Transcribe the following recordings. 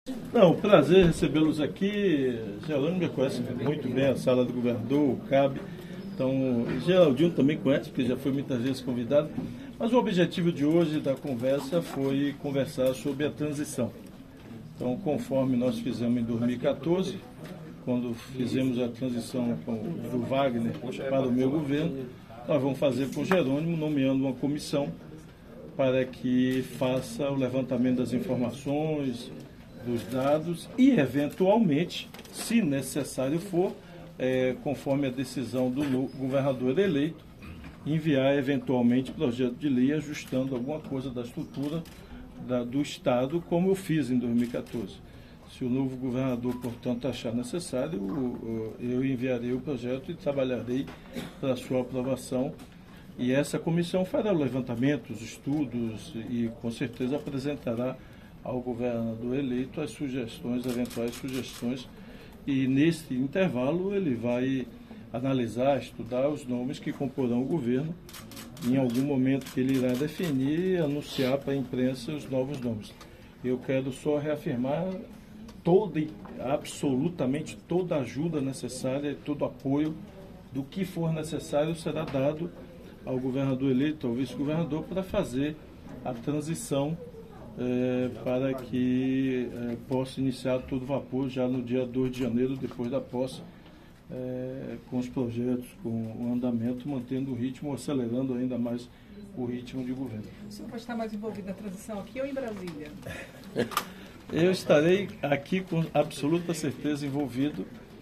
Não, prazer recebê-los aqui. Geraldo me conhece muito bem, a sala do governador, o CAB. Então, Geraldinho também conhece, porque já foi muitas vezes convidado. Mas o objetivo de hoje da conversa foi conversar sobre a transição. Então, conforme nós fizemos em 2014, quando fizemos a transição do Wagner para o meu governo, nós vamos fazer com o Jerônimo, nomeando uma comissão para que faça o levantamento das informações, dos dados e, eventualmente, se necessário for, conforme a decisão do governador eleito, enviar eventualmente projeto de lei ajustando alguma coisa da estrutura do Estado, como eu fiz em 2014. Se o novo governador, portanto, achar necessário, eu enviarei o projeto e trabalharei para a sua aprovação. E essa comissão fará o levantamento, os estudos e, com certeza, apresentará ao governador eleito as sugestões, eventuais sugestões, e nesse intervalo ele vai analisar, estudar os nomes que comporão o governo. Em algum momento que ele irá definir e anunciar para a imprensa os novos nomes. Eu quero só reafirmar absolutamente toda a ajuda necessária e todo apoio do que for necessário será dado ao governador eleito, ao vice-governador, para fazer a transição para que possa iniciar todo vapor já no dia 2 de janeiro, depois da posse, com os projetos, com o andamento, mantendo o ritmo, acelerando ainda mais o ritmo de governo. O senhor vai estar mais envolvido na transição aqui ou em Brasília? Eu estarei aqui com absoluta certeza envolvido.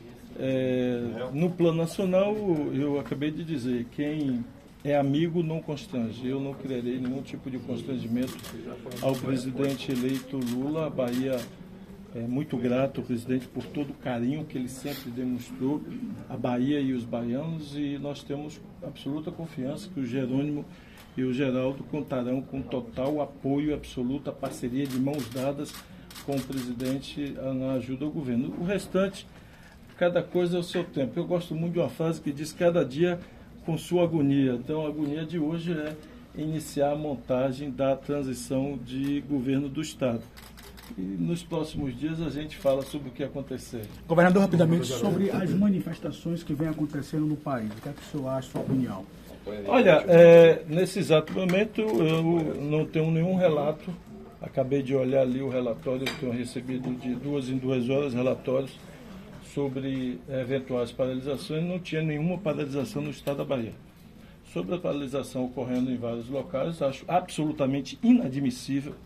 No plano nacional, eu acabei de dizer, quem é amigo não constrange. Eu não criarei nenhum tipo de constrangimento ao presidente eleito Lula. A Bahia é muito grato ao presidente por todo o carinho que ele sempre demonstrou, a Bahia e os baianos, e nós temos absoluta confiança que o Jerônimo e o Geraldo contarão com total apoio, absoluta parceria de mãos dadas com o presidente na ajuda ao governo. O restante, cada coisa é o seu tempo. Eu gosto muito de uma frase que diz: cada dia com sua agonia. Então, a agonia de hoje é iniciar a montagem da transição de governo do Estado. E nos próximos dias a gente fala sobre o que acontecer. Governador, rapidamente, sobre as manifestações que vêm acontecendo no país. O que é que o senhor acha, sua opinião? Olha, nesse exato momento eu não tenho nenhum relato. Acabei de olhar ali o relatório, eu tenho recebido de 2 em 2 horas relatórios sobre eventuais paralisações. Não tinha nenhuma paralisação no estado da Bahia. Sobre a paralisação ocorrendo em vários locais, acho absolutamente inadmissível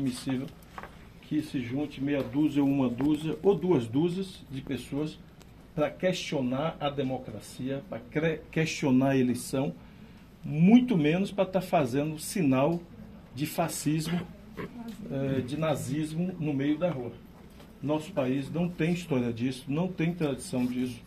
que se junte meia dúzia, uma dúzia ou 2 dúzias de pessoas para questionar a democracia, para questionar a eleição, muito menos para estar fazendo sinal de fascismo, de nazismo no meio da rua. Nosso país não tem história disso, não tem tradição disso.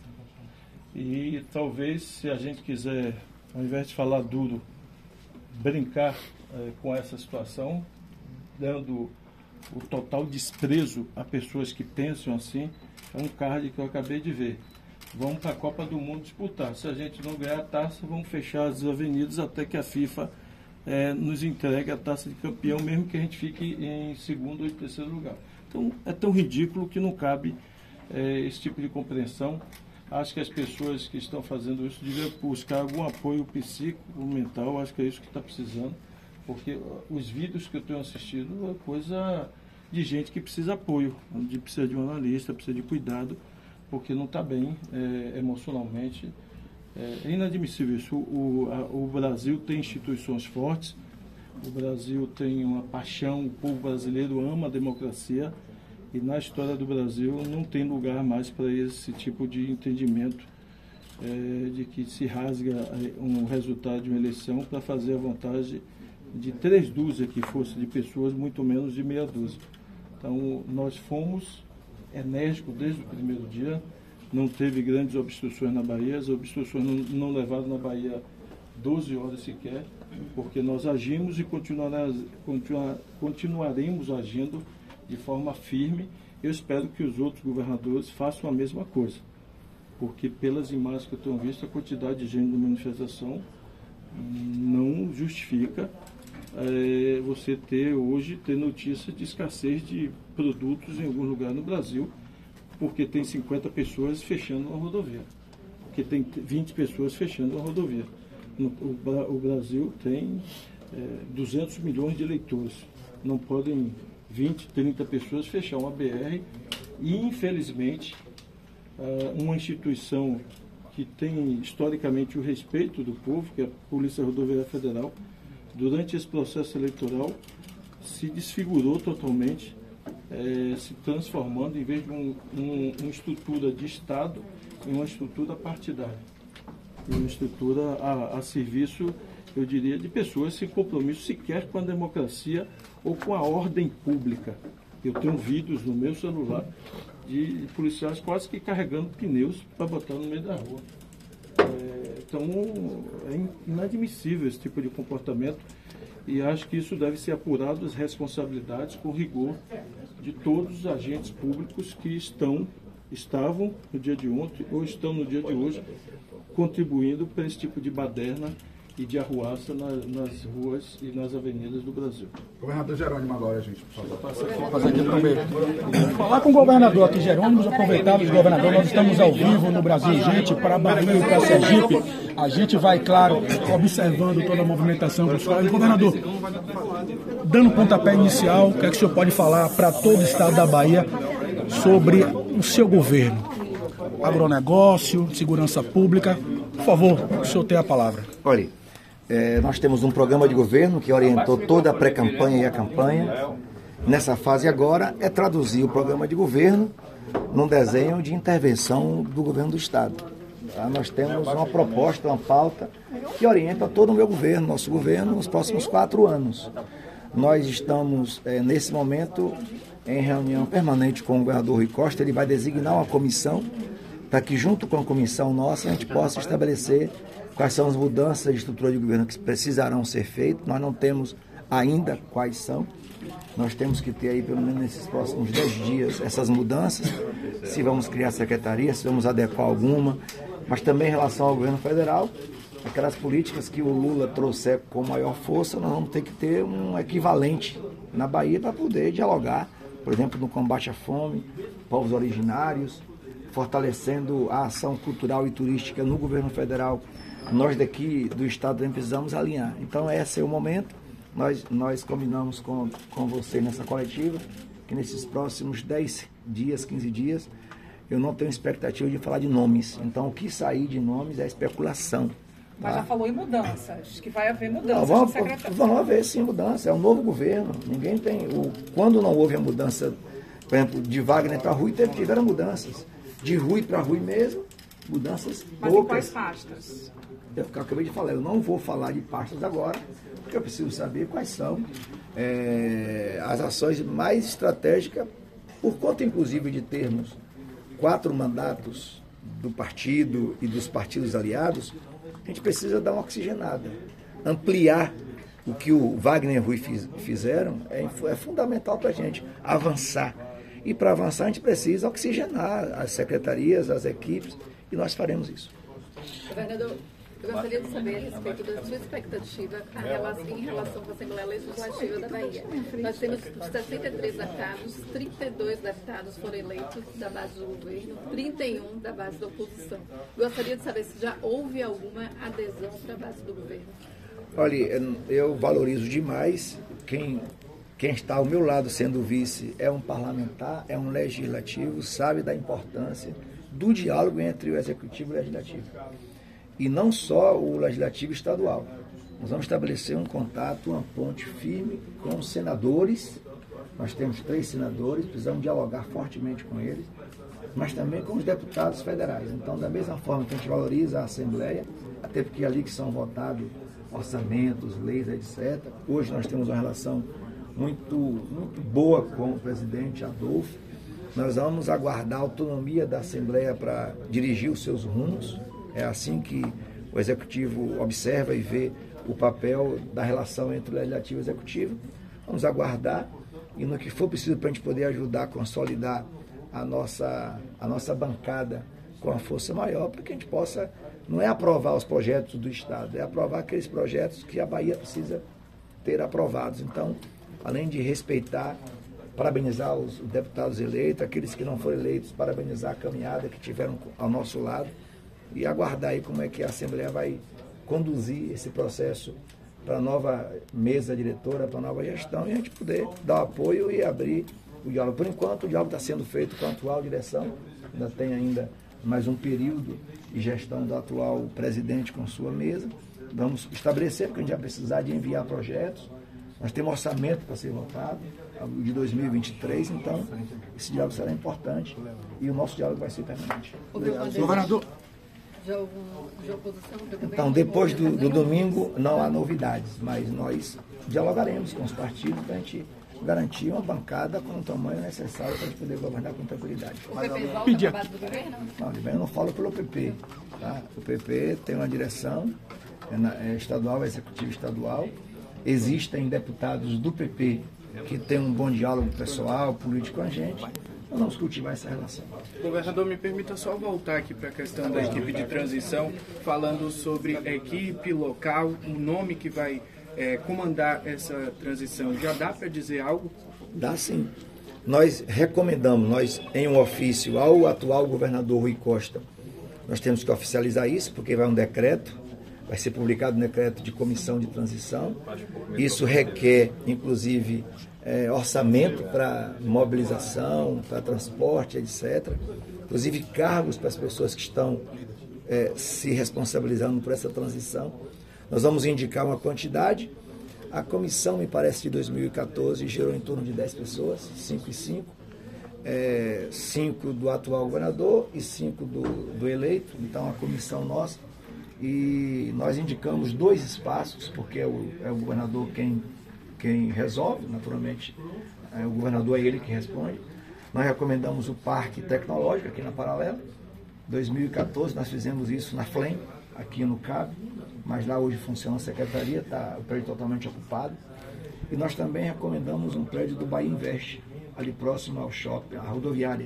E talvez, se a gente quiser, ao invés de falar duro, brincar com essa situação, dando o total desprezo a pessoas que pensam assim, é um card que eu acabei de ver. Vamos para a Copa do Mundo disputar. Se a gente não ganhar a taça, vamos fechar as avenidas até que a FIFA nos entregue a taça de campeão, mesmo que a gente fique em segundo ou em terceiro lugar. Então, é tão ridículo que não cabe esse tipo de compreensão. Acho que as pessoas que estão fazendo isso deviam buscar algum apoio psíquico, mental. Acho que é isso que está precisando. Porque os vídeos que eu tenho assistido é coisa de gente que precisa de apoio, precisa de um analista, precisa de cuidado, porque não está bem emocionalmente. É inadmissível isso. O Brasil tem instituições fortes, o Brasil tem uma paixão, o povo brasileiro ama a democracia, e na história do Brasil não tem lugar mais para esse tipo de entendimento de que se rasga um resultado de uma eleição para fazer a vontade de 3 dúzias que fosse de pessoas, muito menos de meia dúzia. Então, nós fomos enérgicos desde o primeiro dia, não teve grandes obstruções na Bahia, as obstruções não levaram na Bahia 12 horas sequer, porque nós agimos e continuaremos agindo de forma firme. Eu espero que os outros governadores façam a mesma coisa, porque pelas imagens que eu tenho visto, a quantidade de gente na manifestação não justifica você hoje ter notícia de escassez de produtos em algum lugar no Brasil, porque tem 50 pessoas fechando uma rodovia, porque tem 20 pessoas fechando uma rodovia. O Brasil tem 200 milhões de eleitores. Não podem 20, 30 pessoas fechar uma BR e, infelizmente, uma instituição que tem historicamente o respeito do povo, que é a Polícia Rodoviária Federal, durante esse processo eleitoral se desfigurou totalmente, se transformando, em vez de uma estrutura de Estado, em uma estrutura partidária. Uma estrutura a serviço, eu diria, de pessoas sem compromisso sequer com a democracia ou com a ordem pública. Eu tenho vídeos no meu celular de policiais quase que carregando pneus para botar no meio da rua. Então, é inadmissível esse tipo de comportamento e acho que isso deve ser apurado, as responsabilidades com rigor de todos os agentes públicos que estavam no dia de ontem ou estão no dia de hoje contribuindo para esse tipo de baderna e de arruaça nas ruas e nas avenidas do Brasil. Governador Jerônimo agora, gente, por favor. Falar com o governador aqui, Jerônimo, aproveitados, governador, nós estamos ao vivo no Brasil, gente, para Bahia e para Sergipe. A gente vai, claro, observando toda a movimentação dos caras. Governador, dando pontapé inicial, o que é que o senhor pode falar para todo o estado da Bahia sobre o seu governo? Agronegócio, segurança pública. Por favor, o senhor tem a palavra. Olha, nós temos um programa de governo que orientou toda a pré-campanha e a campanha. Nessa fase agora é traduzir o programa de governo num desenho de intervenção do governo do Estado. Tá? Nós temos uma proposta, uma pauta que orienta todo o meu governo, nosso governo, nos próximos 4 anos. Nós estamos, nesse momento, em reunião permanente com o governador Rui Costa. Ele vai designar uma comissão para que, junto com a comissão nossa, a gente possa estabelecer quais são as mudanças de estrutura de governo que precisarão ser feitas. Nós não temos ainda quais são. Nós temos que ter aí, pelo menos nesses próximos 10 dias, essas mudanças, se vamos criar secretaria, se vamos adequar alguma, mas também em relação ao governo federal, aquelas políticas que o Lula trouxer com maior força, nós vamos ter que ter um equivalente na Bahia para poder dialogar, por exemplo, no combate à fome, povos originários, fortalecendo a ação cultural e turística no governo federal. Nós daqui do Estado também precisamos alinhar. Então, esse é o momento. Nós combinamos com você nessa coletiva que nesses próximos 10 dias, 15 dias, eu não tenho expectativa de falar de nomes. Então, o que sair de nomes é especulação. Mas já falou em mudanças, que vai haver mudanças. Vamos haver sim mudança. É um novo governo. Ninguém tem. Quando não houve a mudança, por exemplo, de Wagner para Rui, tiveram mudanças. De Rui para Rui mesmo, mudanças poucas. Mas em quais pastas? Eu acabei de falar, eu não vou falar de pastas agora, porque eu preciso saber quais são as ações mais estratégicas, por conta inclusive de termos 4 mandatos do partido e dos partidos aliados. A gente precisa dar uma oxigenada, ampliar o que o Wagner e o Rui fizeram, é fundamental para a gente avançar. E para avançar a gente precisa oxigenar as secretarias, as equipes, e nós faremos isso. Governador, eu gostaria de saber a respeito da sua expectativa em relação com a Assembleia Legislativa da Bahia. Nós temos 63 deputados, 32 deputados foram eleitos da base do governo, 31 da base da oposição. Gostaria de saber se já houve alguma adesão para a base do governo. Olha, eu valorizo demais quem está ao meu lado sendo vice é um parlamentar, é um legislativo, sabe da importância do diálogo entre o executivo e o legislativo. E não só o legislativo estadual. Nós vamos estabelecer um contato, uma ponte firme com os senadores. Nós temos 3 senadores, precisamos dialogar fortemente com eles, mas também com os deputados federais. Então, da mesma forma que a gente valoriza a Assembleia, até porque é ali que são votados orçamentos, leis, etc. Hoje nós temos uma relação muito boa com o presidente Adolfo. Nós vamos aguardar a autonomia da Assembleia para dirigir os seus rumos. É assim que o Executivo observa e vê o papel da relação entre o Legislativo e o Executivo. Vamos aguardar e no que for preciso para a gente poder ajudar a consolidar a nossa bancada com a força maior, para que a gente possa, não é aprovar os projetos do Estado, é aprovar aqueles projetos que a Bahia precisa ter aprovados. Então, além de respeitar, parabenizar os deputados eleitos, aqueles que não foram eleitos, parabenizar a caminhada que tiveram ao nosso lado e aguardar aí como é que a Assembleia vai conduzir esse processo para a nova mesa diretora, para a nova gestão, e a gente poder dar o apoio e abrir o diálogo. Por enquanto, o diálogo está sendo feito com a atual direção, ainda tem mais um período de gestão do atual presidente com sua mesa. Vamos estabelecer, porque a gente vai precisar de enviar projetos, nós temos orçamento para ser votado, de 2023, então esse diálogo será importante e o nosso diálogo vai ser permanente. Governador. De oposição? Então, depois do domingo, não há novidades, mas nós dialogaremos com os partidos para a gente garantir uma bancada com o tamanho necessário para a gente poder governar com tranquilidade. O PP volta para a base do governo? Não, eu não falo pelo PP. Tá? O PP tem uma direção estadual, executiva estadual. Existem deputados do PP que têm um bom diálogo pessoal, político com a gente. Nós vamos cultivar essa relação. Governador, me permita só voltar aqui para a questão da equipe de transição, falando sobre a equipe local, o nome que vai comandar essa transição. Já dá para dizer algo? Dá sim. Nós recomendamos, em um ofício ao atual governador Rui Costa, nós temos que oficializar isso, porque vai um decreto, vai ser publicado um decreto de comissão de transição. Isso requer, inclusive, orçamento para mobilização, para transporte, etc. Inclusive cargos para as pessoas que estão se responsabilizando por essa transição. Nós vamos indicar uma quantidade. A comissão, me parece, de 2014 gerou em torno de 10 pessoas, 5 e 5. 5 do atual governador e 5 do eleito, então a comissão nossa. E nós indicamos 2 espaços, porque é o governador quem resolve, naturalmente, o governador é ele que responde. Nós recomendamos o Parque Tecnológico aqui na Paralela. Em 2014 nós fizemos isso na FLEM, aqui no CAB, mas lá hoje funciona a secretaria, está o prédio totalmente ocupado. E nós também recomendamos um prédio do Bahia Invest, ali próximo ao shopping, à rodoviária.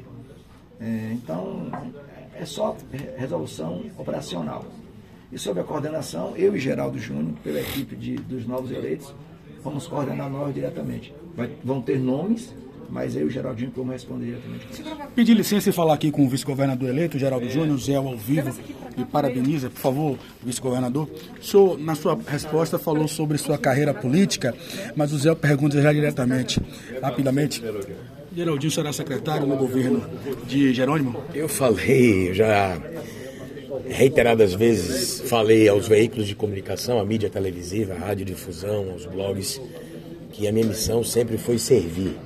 Então, é só resolução operacional. E sobre a coordenação, eu e Geraldo Júnior, pela equipe dos novos eleitos, vamos coordenar nós diretamente. Vão ter nomes, mas eu e o Geraldinho vamos responder diretamente. Pedir licença e falar aqui com o vice-governador eleito, Geraldo Júnior, Zé ao vivo, e parabeniza, por favor, vice-governador. O senhor, na sua resposta, falou sobre sua carreira política, mas o Zé pergunta já diretamente, rapidamente. Geraldinho será secretário no governo de Jerônimo? Eu falei, já reiteradas vezes, falei aos veículos de comunicação, à mídia televisiva, à radiodifusão, aos blogs, que a minha missão sempre foi servir.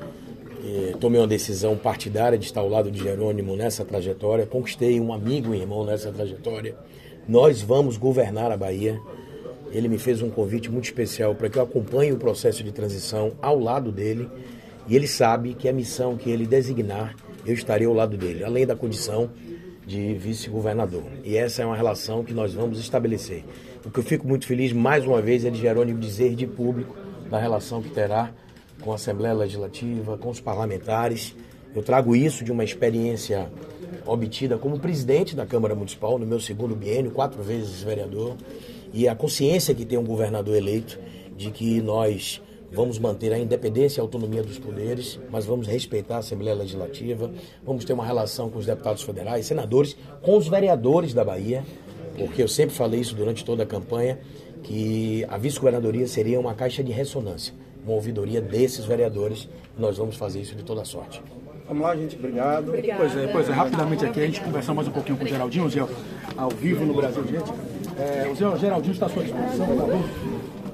Tomei uma decisão partidária de estar ao lado de Jerônimo nessa trajetória, conquistei um amigo e irmão nessa trajetória. Nós vamos governar a Bahia. Ele me fez um convite muito especial para que eu acompanhe o processo de transição ao lado dele, e ele sabe que a missão que ele designar, eu estarei ao lado dele, além da condição de vice-governador. E essa é uma relação que nós vamos estabelecer. O que eu fico muito feliz, mais uma vez, é de Jerônimo dizer de público da relação que terá com a Assembleia Legislativa, com os parlamentares. Eu trago isso de uma experiência obtida como presidente da Câmara Municipal, no meu segundo biênio, 4 vezes vereador, e a consciência que tem um governador eleito de que nós vamos manter a independência e a autonomia dos poderes, mas vamos respeitar a Assembleia Legislativa, vamos ter uma relação com os deputados federais, senadores, com os vereadores da Bahia, porque eu sempre falei isso durante toda a campanha, que a vice-governadoria seria uma caixa de ressonância, uma ouvidoria desses vereadores, e nós vamos fazer isso de toda a sorte. Vamos lá, gente. Obrigado. Pois é, rapidamente aqui, a gente conversar mais um pouquinho com o Geraldinho, Zé, ao vivo no Brasil, gente. O Geraldinho está à sua disposição, tá bom?